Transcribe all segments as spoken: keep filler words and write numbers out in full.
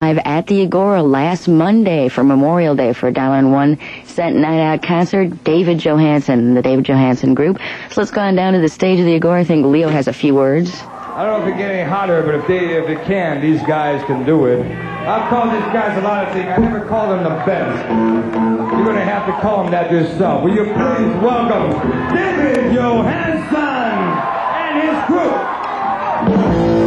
At the Agora last Monday for Memorial Day for a dollar and one cent night out concert. David Johansen, the David Johansen Group. So let's go on down to the stage of the Agora. I think Leo has a few words. I don't know if it get any hotter, but if they if it can, these guys can do it. I've called these guys a lot of things. I never call them the best. You're going to have to call them that yourself. Will you please welcome David Johansen and his group.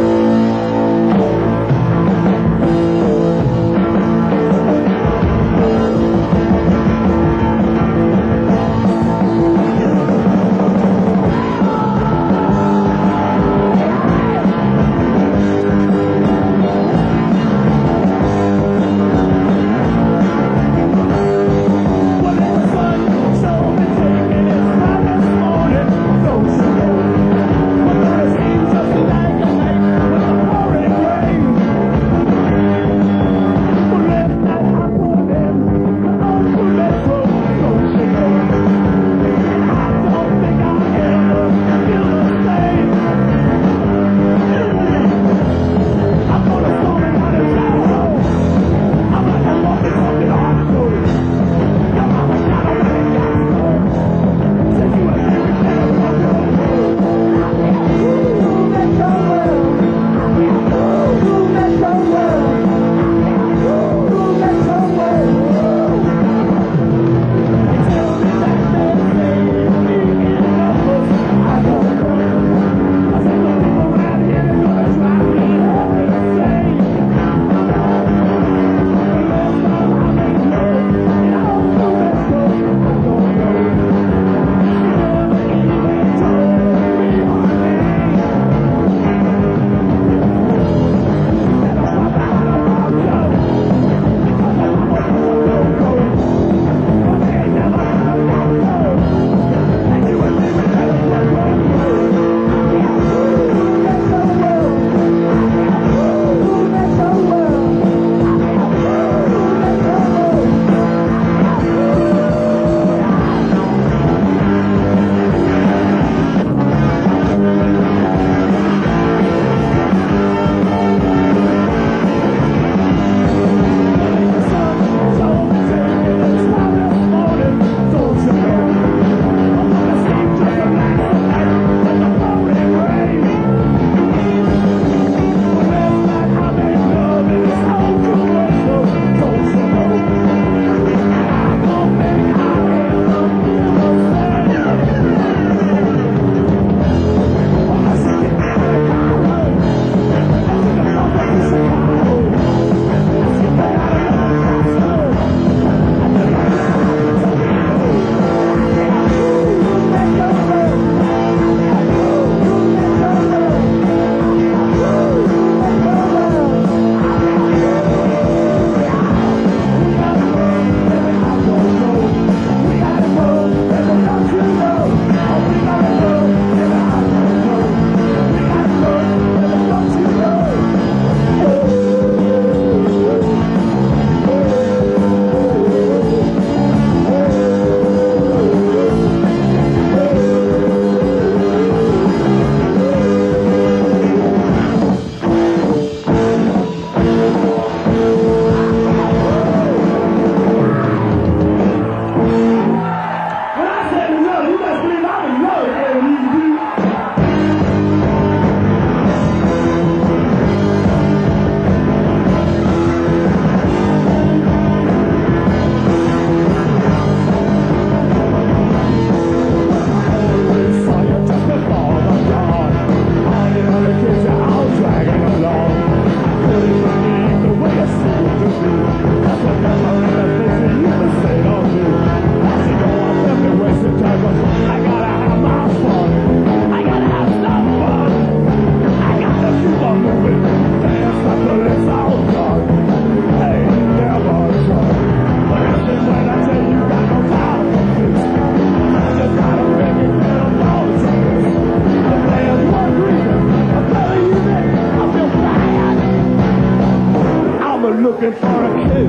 looking for a kiss.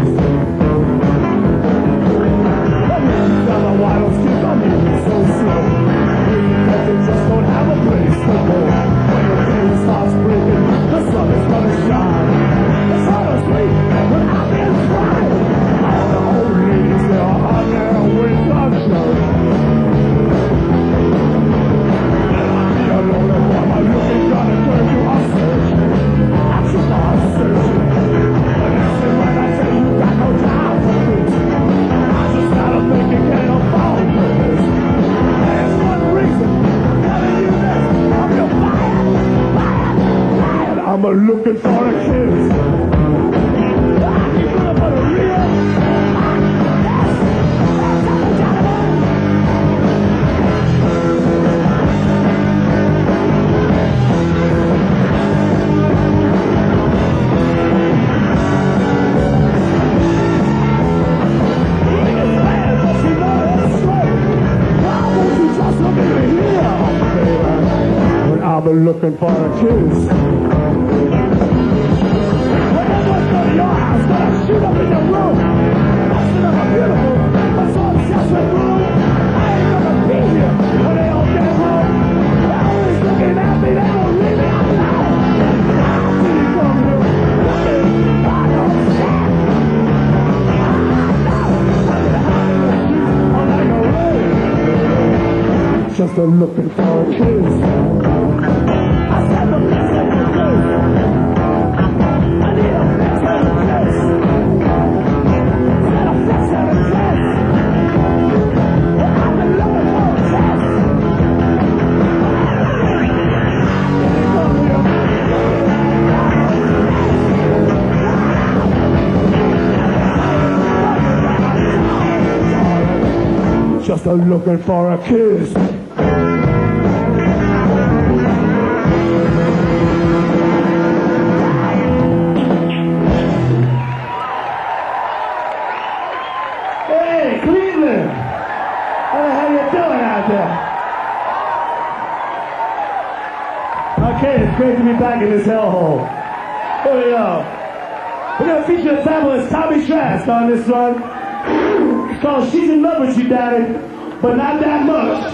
Other wild skip, I'm moving so slow. Because they just don't have a place to go. When the day starts breaking, the sun is gonna shine. It's hard to sleep. looking for a kiss. Ah, you gonna put a real I've been looking for a kiss. When I was to your house, when I shoot up in your room, busting up a beautiful, but so obsessed with blue. I ain't gonna be here when they all get home. They're always looking at me, they don't leave me alone. How did you come here? Looking for no shit. I know, I'm gonna hide in the streets all night away. Just a looking for a kiss. Just a looking for a kiss. Hey, Cleveland! How the hell you doing out there? Okay, it's great to be back in this hellhole. Here we go. We're gonna feature a fabulous Tommy Trask on this one. It's called She's in Love with You, Daddy, but not that much.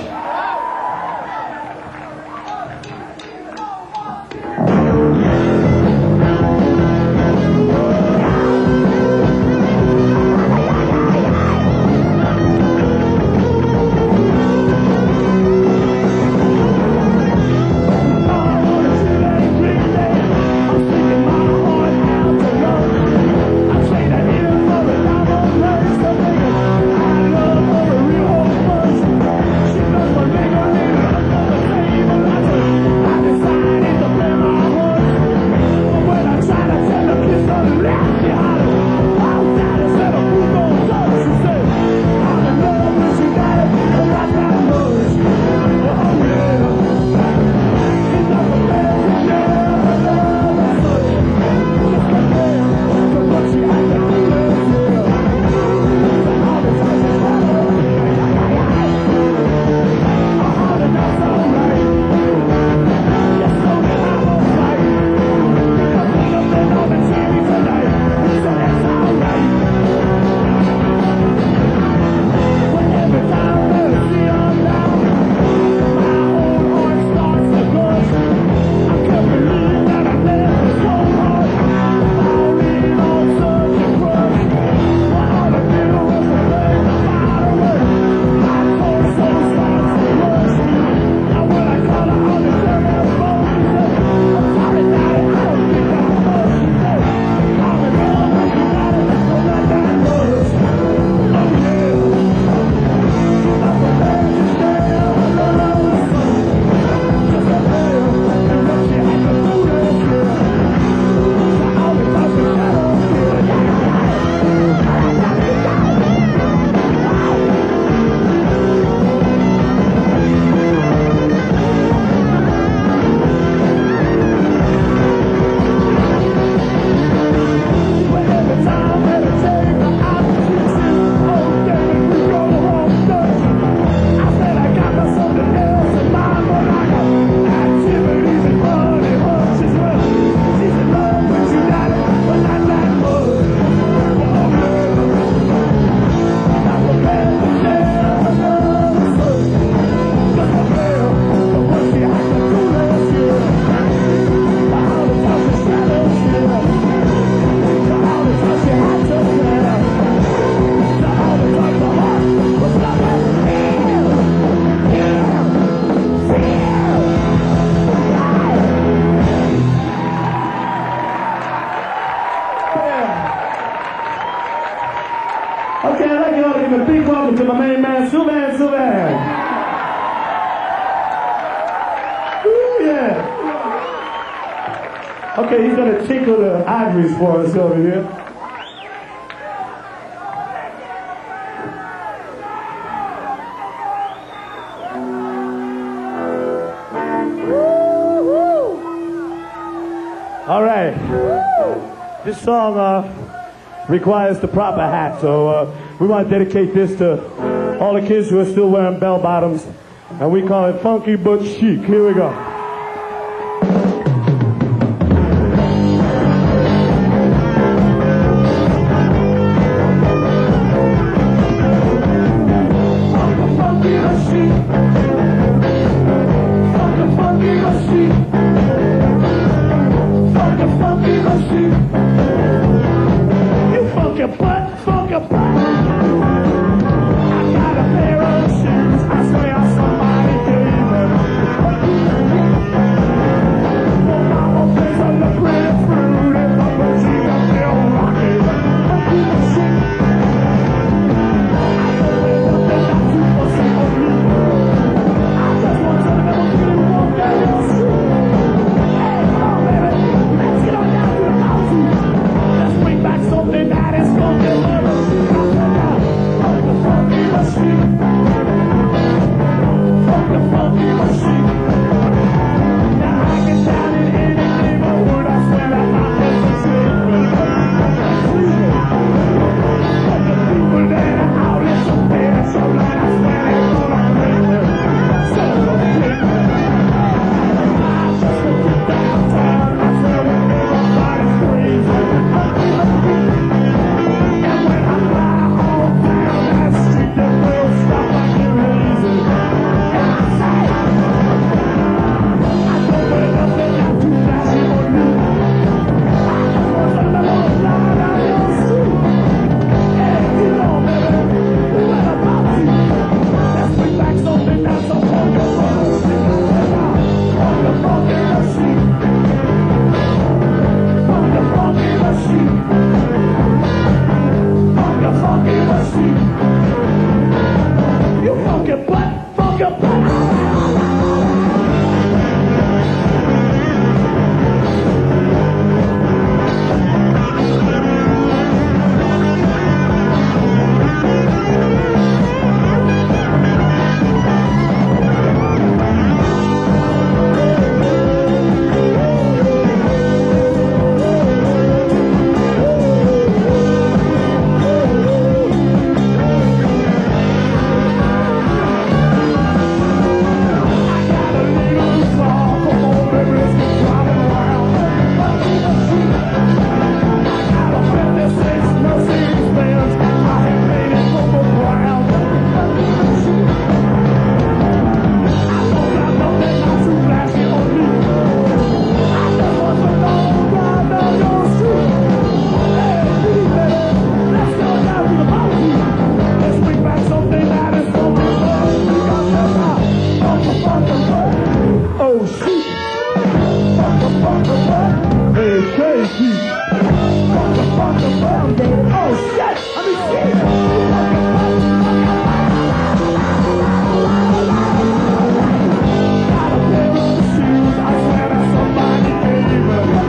Okay, I'd like you all to give a big welcome to my main man, Sylvan Sylvan. Ooh, yeah. Okay, he's gonna tickle the ivories for us over here. All right. This song uh, requires the proper hat, so uh, we want to dedicate this to all the kids who are still wearing bell bottoms, and we call it Funky But Chic. Here we go. Funky but chic. Funky, funky but chic. Funky, funky but chic. You funky butt, funky butt. I got a pair of shoes. I swear somebody gave them. Oh, mama plays on the pretty fruit and Papa G got still rocking. Funky but chic. I know there's nothing not too fussy on me. I just want to never get it wrong down your street. Hey, come on, baby. Let's get on down to the mountain. Let's bring back something that is funky. Funky, funky machine. Funky, funky machine. Now I get down in any neighborhood. I swear that my head's a secret. But the people that are out in some bed, so like I swear they're gonna break me. So gonna break me. I just want to downtown. I swear when everybody's crazy. And when I fly all down that street, the girls stop like they're lazy. And I say, I don't wear nothing not too flashy for you. I just want to let them fly down your street. Hey, get on, baby. What about you? Let's bring back something that's so funky, funky. Funky, funky machine. Funky, funky machine. Funky, funky machine. You funky butt, funky butt. Oh shit! Funky, funky butt. Hey, crazy. Funky, funky butt, baby. Oh shit! I mean shit. Funky butt, funky butt. Got a pair of shoes. I swear that somebody gave me.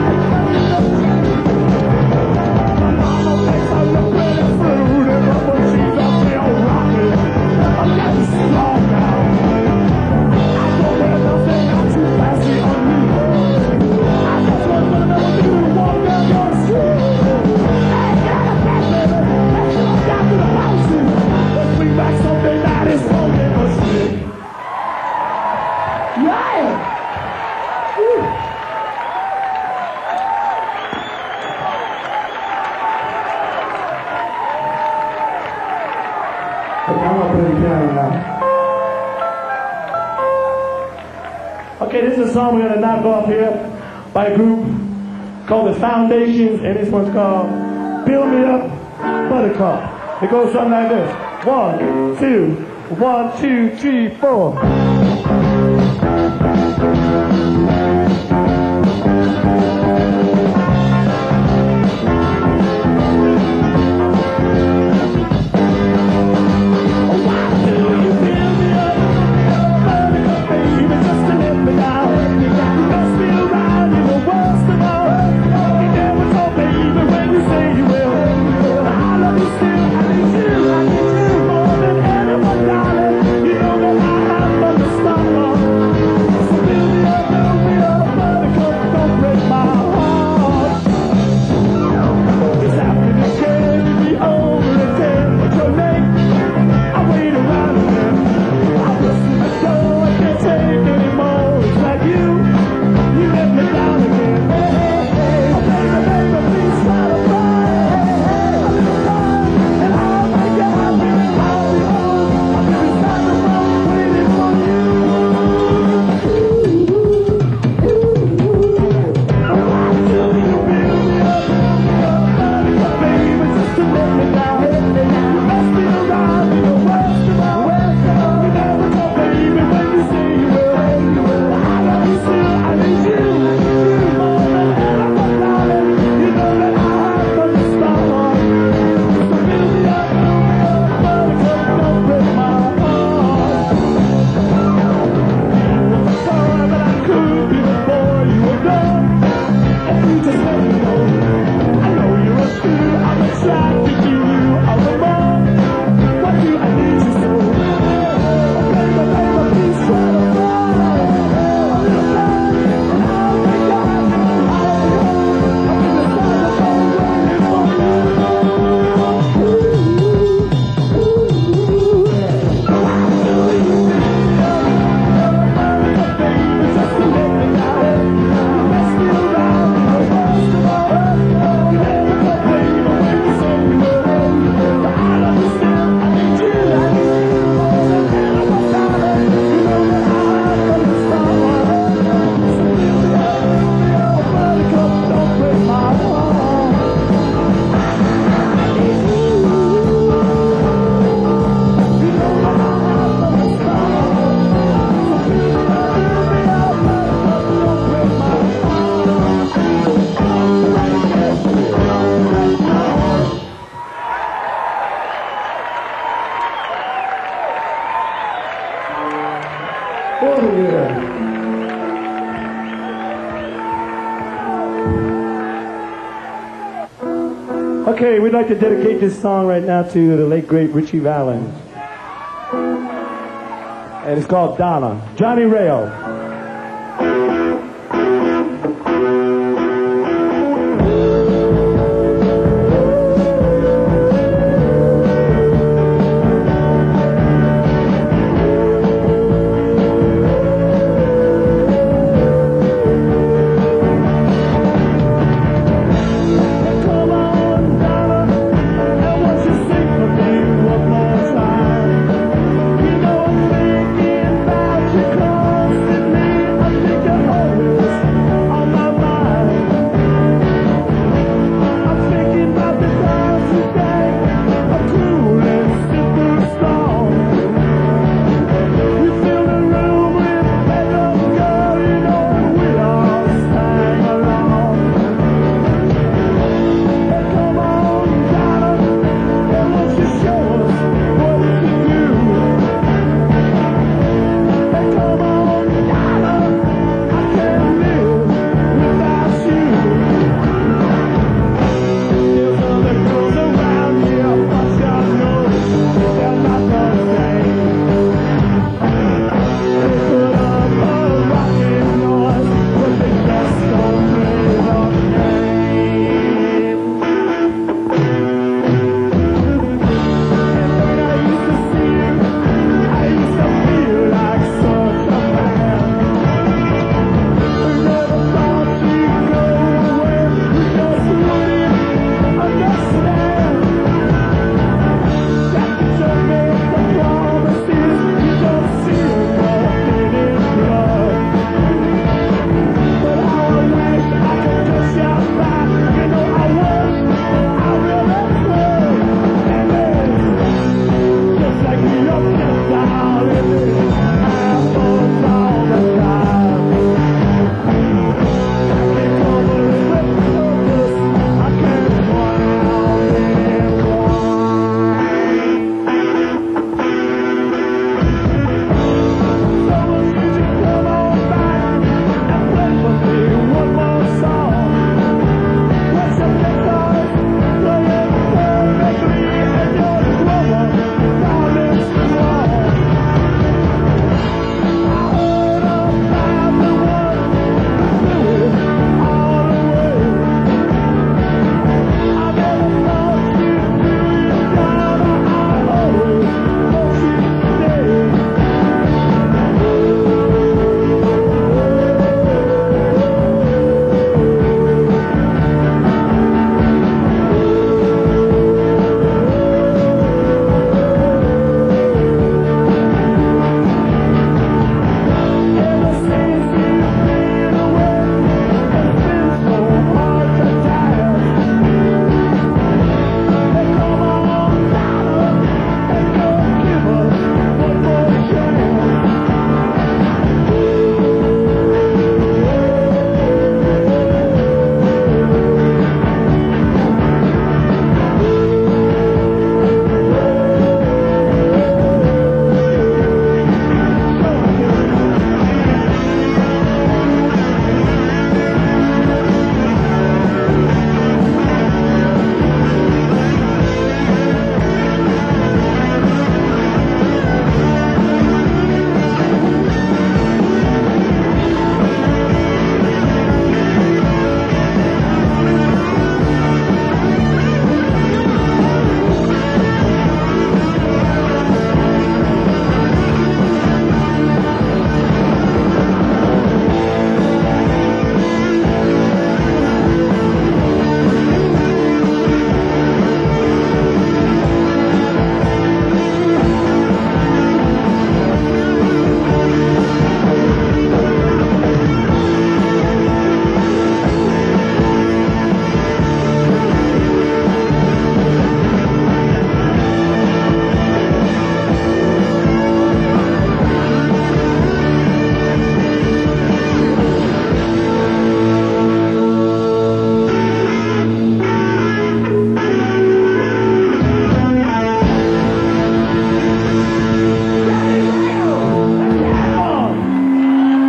My mama makes all the pretty fruit and Papa G's up there rocking. I'm getting strong now. I don't wear nothing not too flashy on me. I just want to know what you walk down your street. Hey, get out of bed, baby. Let's go down to the houses. Let's bring back something that is funky or shit. Yeah! Woo. Okay, I'm gonna play the piano now. Okay, this is a song we're gonna knock off here by a group called The Foundations, and this one's called Build Me Up, Buttercup. It goes something like this. One, two, one, two, three, four. Just to let me down. You got me around, you're the worst of all. we'd like to dedicate this song right now to the late, great Richie Valens. And it's called Donna. Johnny Rayo.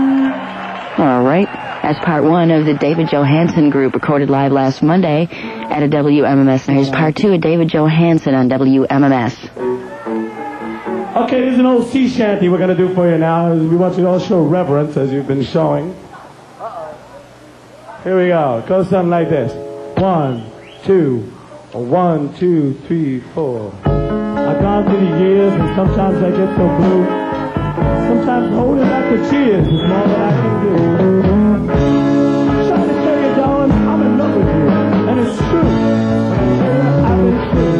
As part one of the David Johansen Group, recorded live last Monday at a W M M S. Now here's part two of David Johansen on W M M S. Okay, this is an old sea shanty we're going to do for you now. We want you to all show reverence as you've been showing. Here we go. It goes something like this. One, two, one, two, three, four. I've gone through the years and sometimes I get so blue. Sometimes holding back the tears is all that I can do. I'm trying to tell you, darling, I'm in love with you. And it's true. But I tell you, I've been true.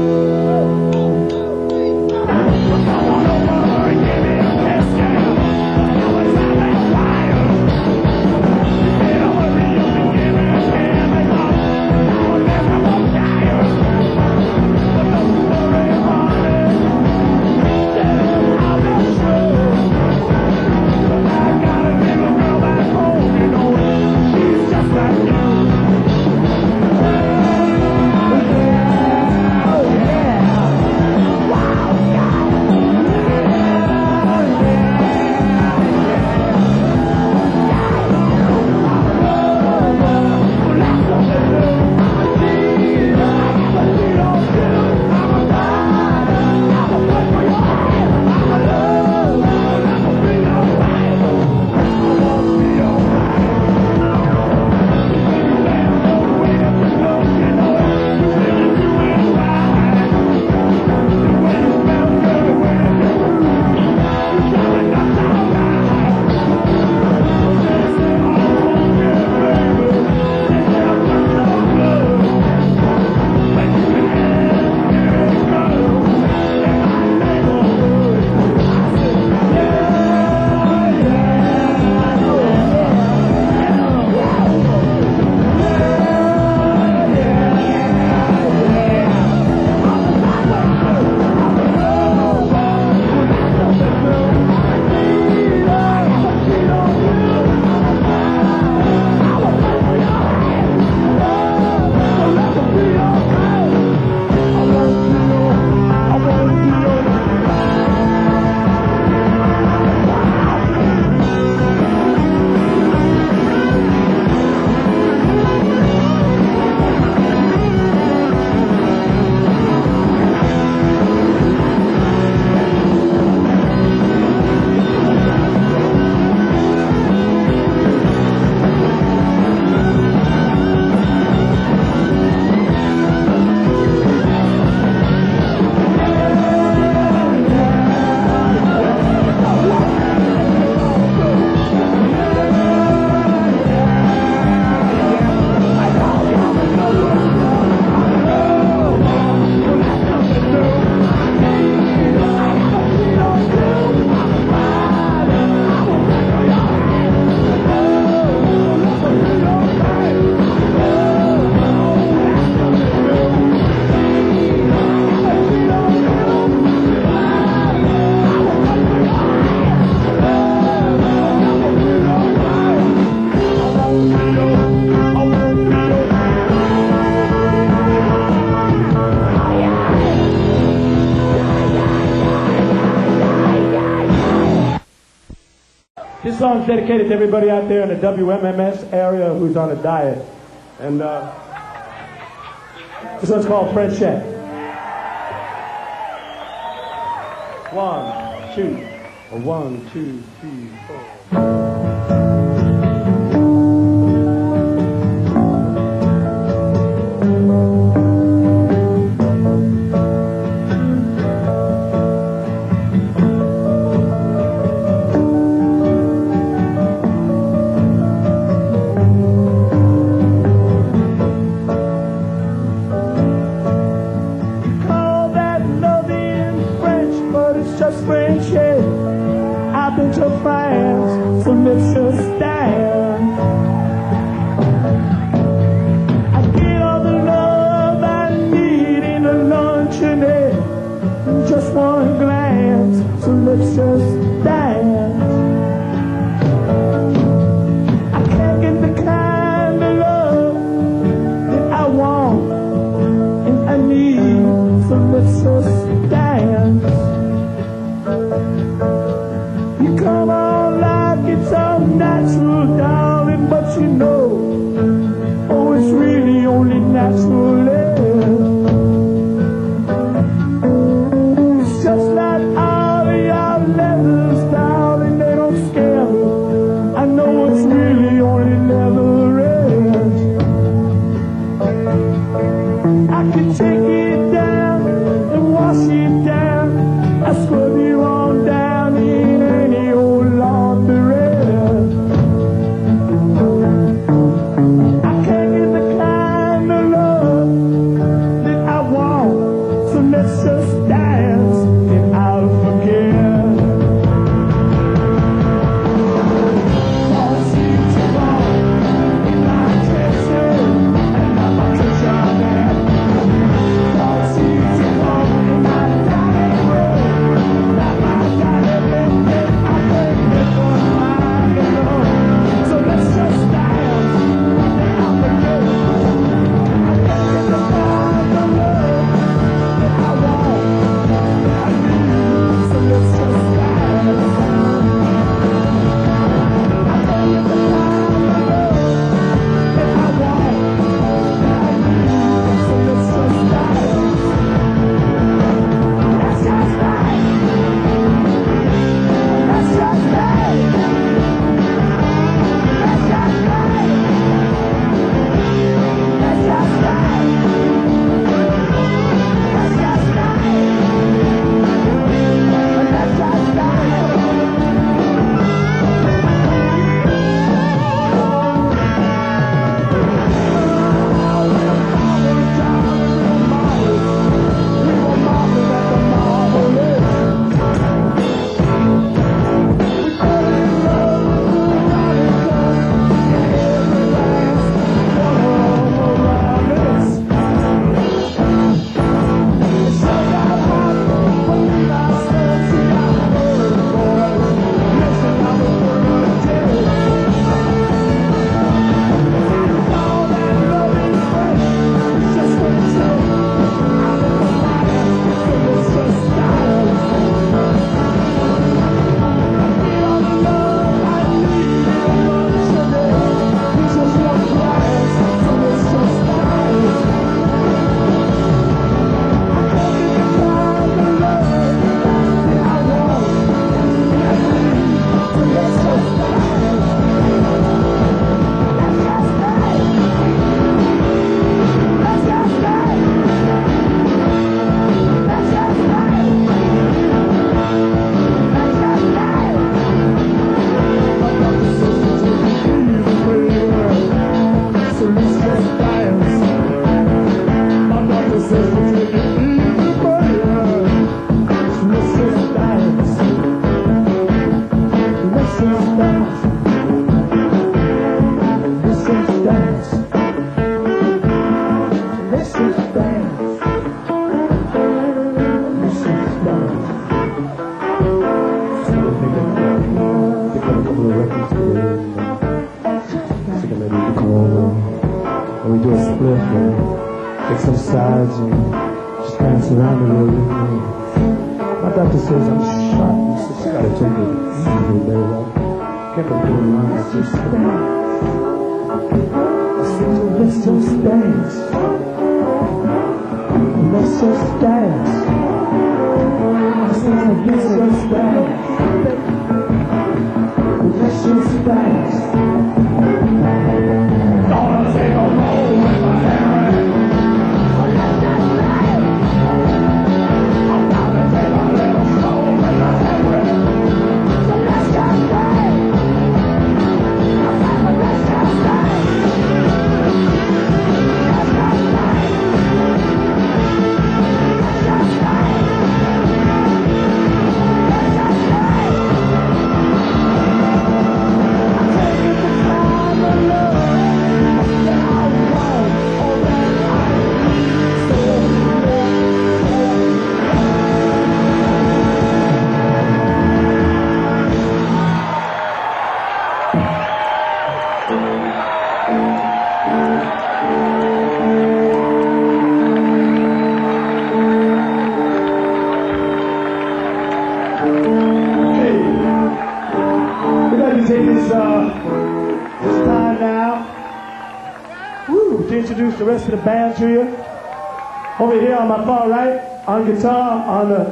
This song's dedicated to everybody out there in the W M M S area who's on a diet. And uh, this one's called Friendship. One, two, one, two, three, four. Friendship, I've been to France, so let's just stand. I get all the love I need in a luncheonette, in just one glance, so let's just dance. I can't get the kind of love that I want and I need, so let's just dance. You come on like it's all natural, darling, but you know, oh, it's really only natural. take it down and wash it down. I scrub you on down in any old laundry. I can't get the kind of love that I want, so let's just dance and I'll forget. The rest of the band to you. Over here on my far right, on guitar, on the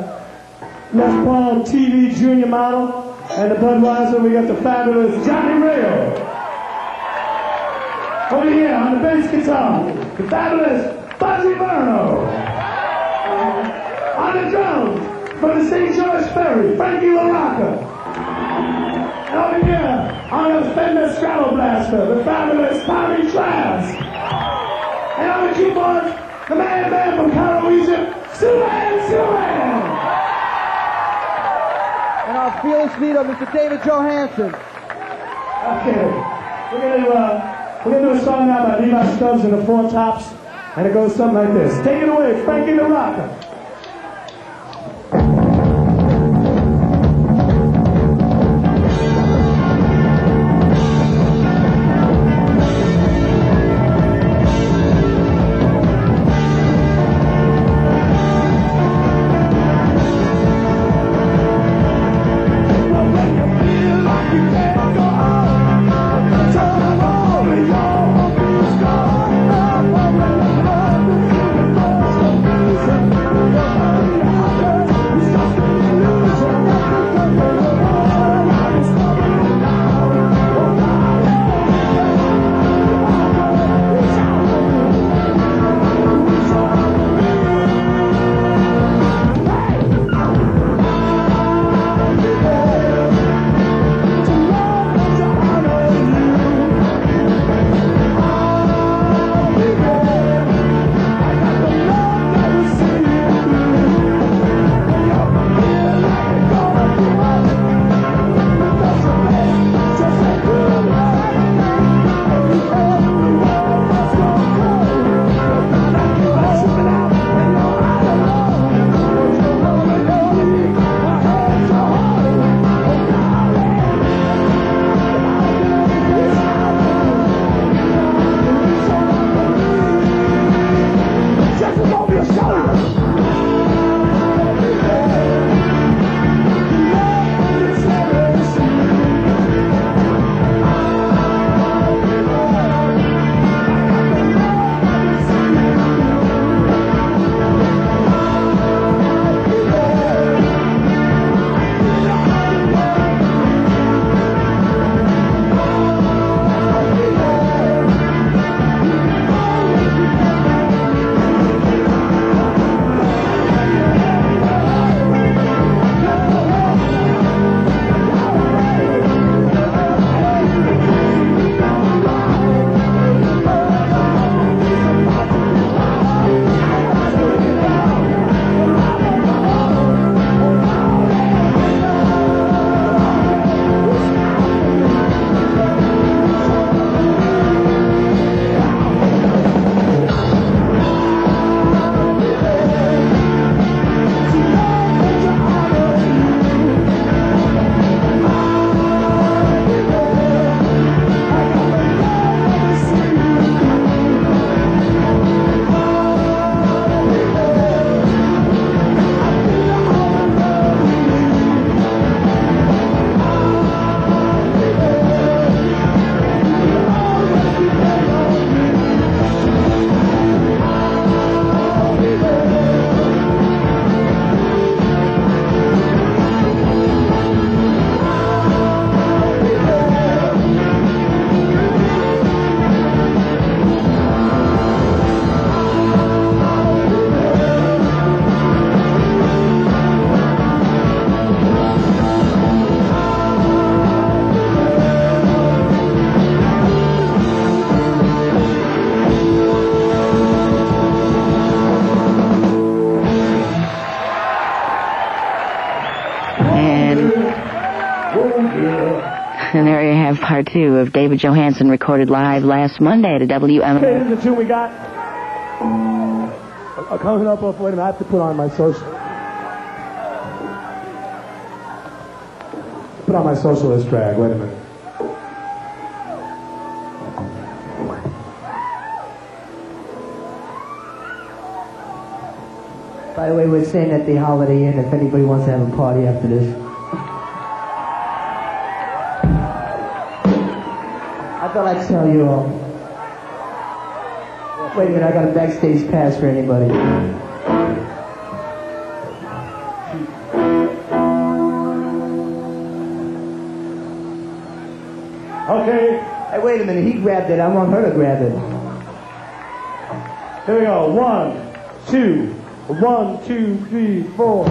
Les Paul T V Junior model, and the Budweiser, we got the fabulous Johnny Rayo. Over here on the bass guitar, the fabulous Buzzy Verno. On the drums, from the Saint George Ferry, Frankie LaRocca. And over here, on the Fender Straddle Blaster, the fabulous Tommy Trask. And on the keyboards, the man man from Cairo, Egypt, Sulan Sulan. And our fearless leader, Mister David Johansen. Okay, we're gonna uh, we're gonna do a song now by Levi Stubbs and the Four Tops, and it goes something like this. Take it away, Frankie LaRocca. And there you have part two of David Johansen, recorded live last Monday at a W M. Okay, this is the tune we got. Uh, coming up, off, wait a minute, I have to put on my social. Put on my socialist drag, wait a minute. By the way, we're staying at the Holiday Inn if anybody wants to have a party after this. I thought I'd tell you all. Wait a minute, I got a backstage pass for anybody. Okay. Hey, wait a minute, he grabbed it. I want her to grab it. Here we go. One, two. One, two, three, four.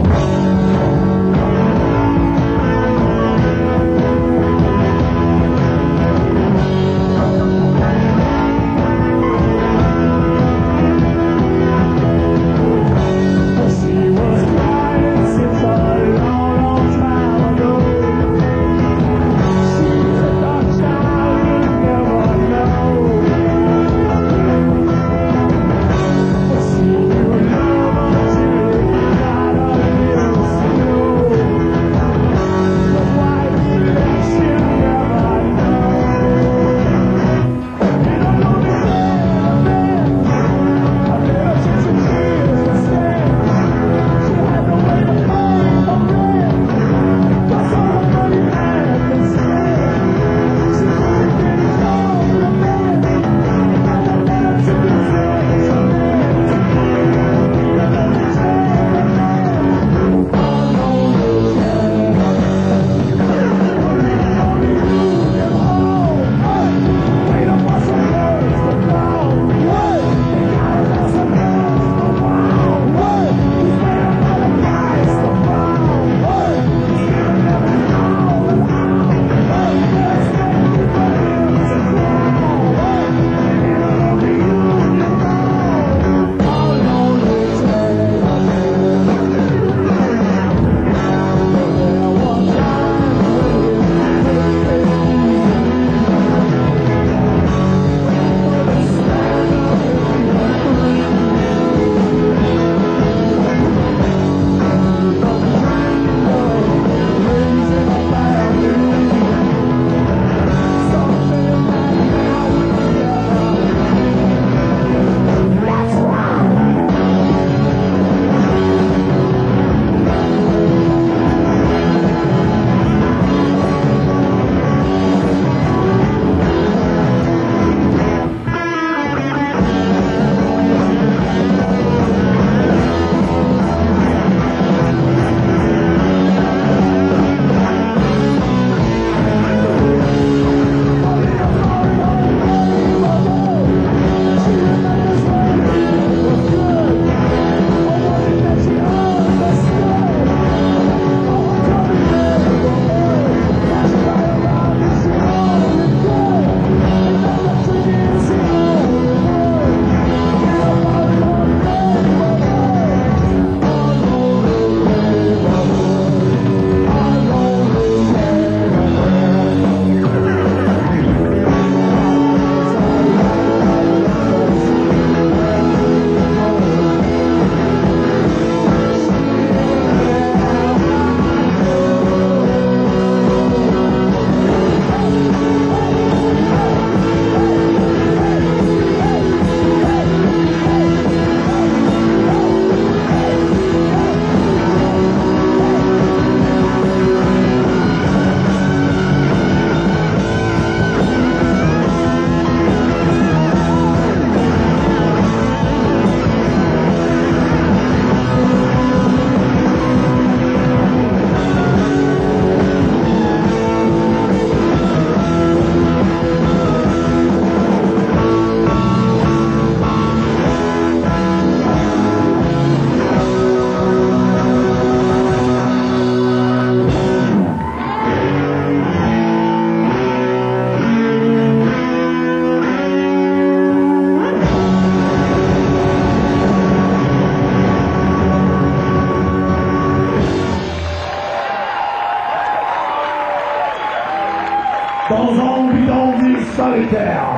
Dans un bidonville solitaire.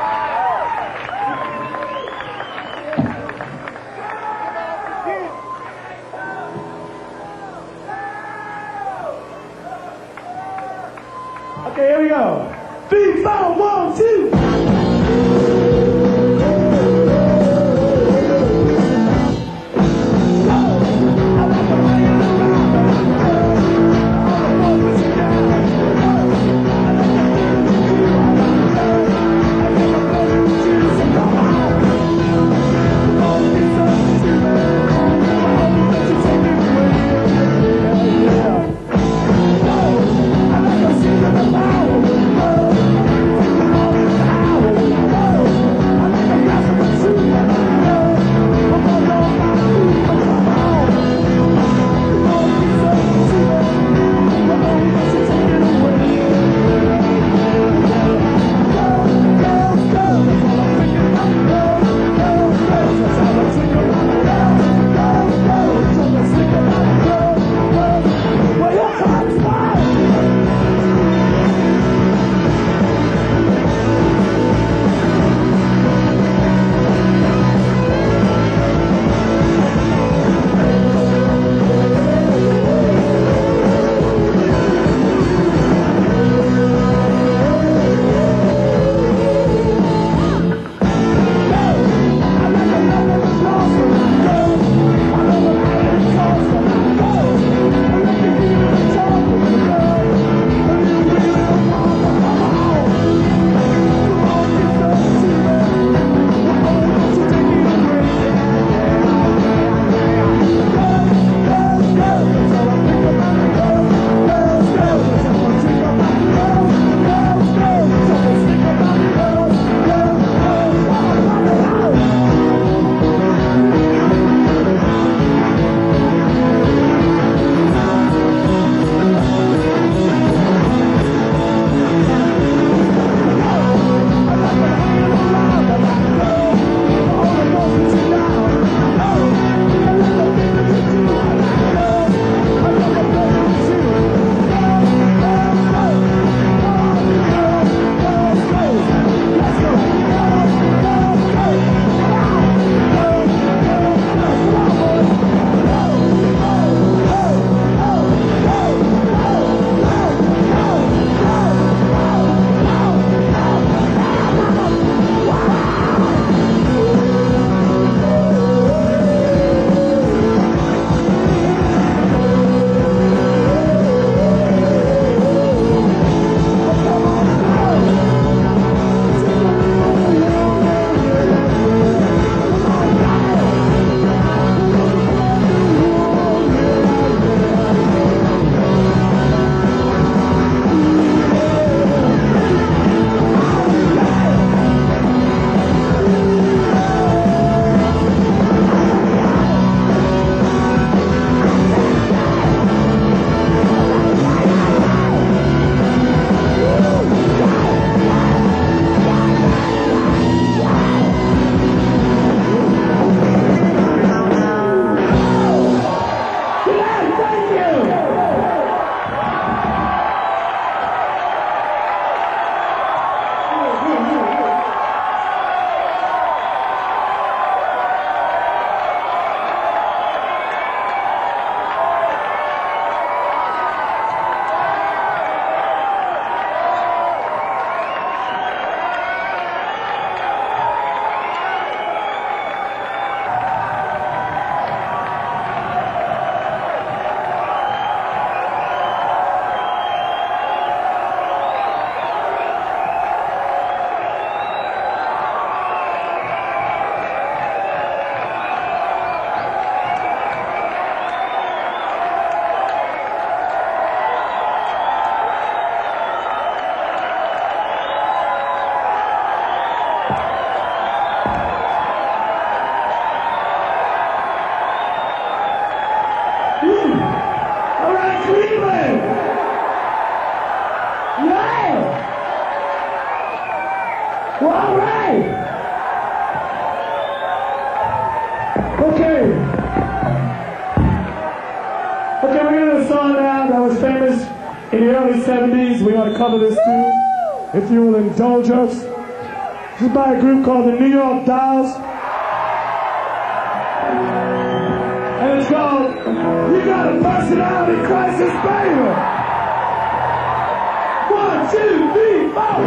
Okay, here we go. Three, four, one, two. Oh, Woo. All right, Cleveland. Yeah. Well, all right. Okay. Okay, we're gonna do a song now that was famous in the early seventies. We're gonna cover this too, if you will indulge us. This is by a group called the New York Dolls. And it's called You Got a Personality Crisis, Baby. One, two, three, four.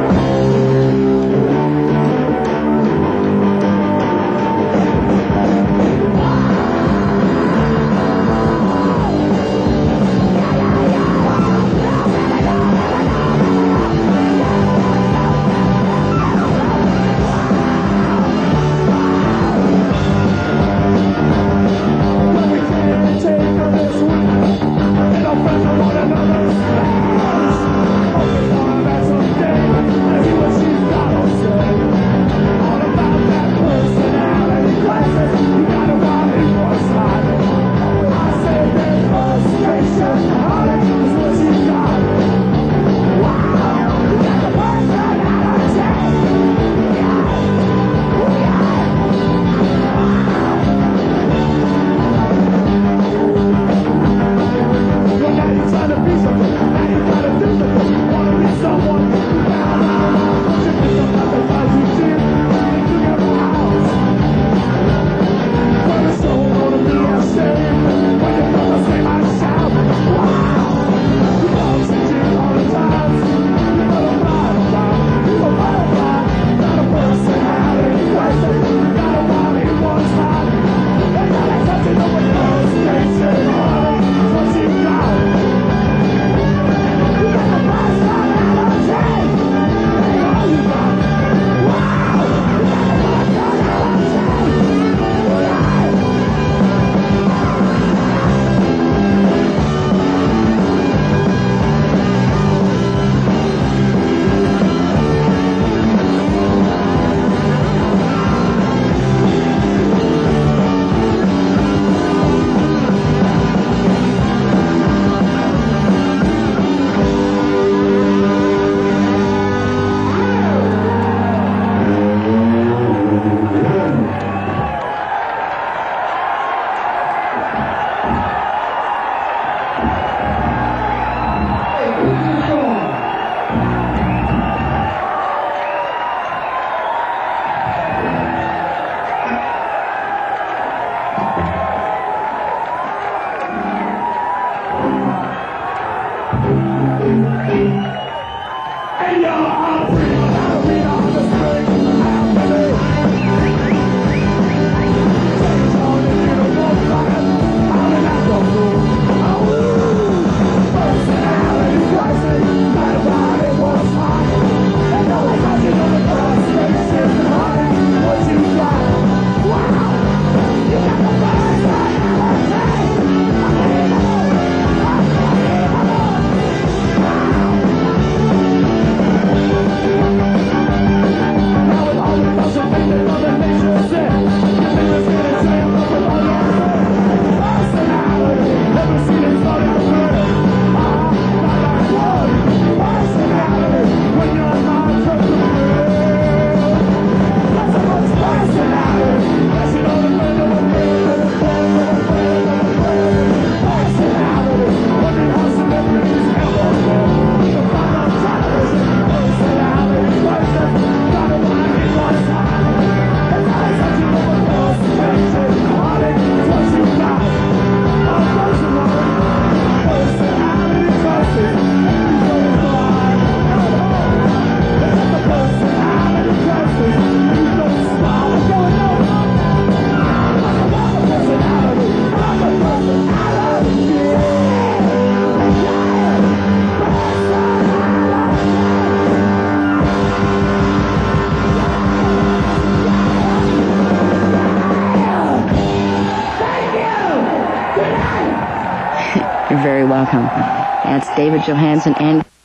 You're very welcome. That's David Johansen and